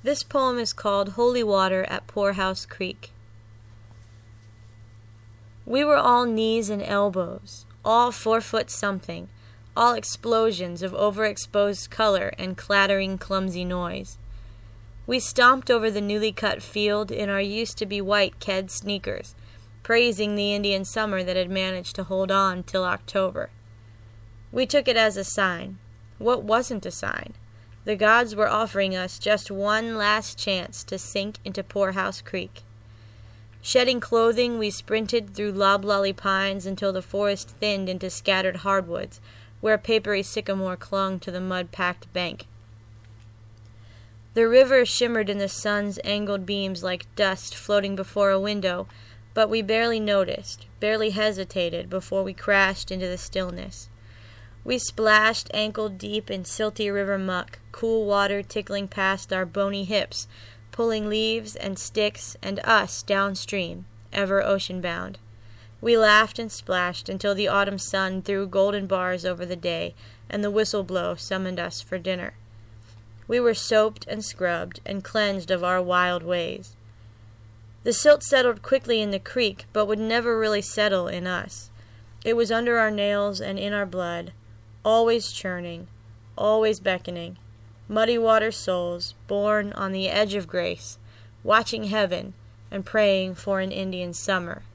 This poem is called Holy Water at Poorhouse Creek. We were all knees and elbows, all 4 foot something, all explosions of overexposed color and clattering, clumsy noise. We stomped over the newly cut field in our used-to-be-white Ked sneakers, praising the Indian summer that had managed to hold on till October. We took it as a sign. What wasn't a sign? The gods were offering us just one last chance to sink into Poorhouse Creek. Shedding clothing, we sprinted through loblolly pines until the forest thinned into scattered hardwoods, where a papery sycamore clung to the mud-packed bank. The river shimmered in the sun's angled beams like dust floating before a window, but we barely noticed, barely hesitated before we crashed into the stillness. We splashed ankle-deep in silty river muck, cool water tickling past our bony hips, pulling leaves and sticks and us downstream, ever ocean-bound. We laughed and splashed until the autumn sun threw golden bars over the day, and the whistle blow summoned us for dinner. We were soaped and scrubbed and cleansed of our wild ways. The silt settled quickly in the creek, but would never really settle in us. It was under our nails and in our blood, always churning, always beckoning, muddy water souls born on the edge of grace, watching heaven and praying for an Indian summer.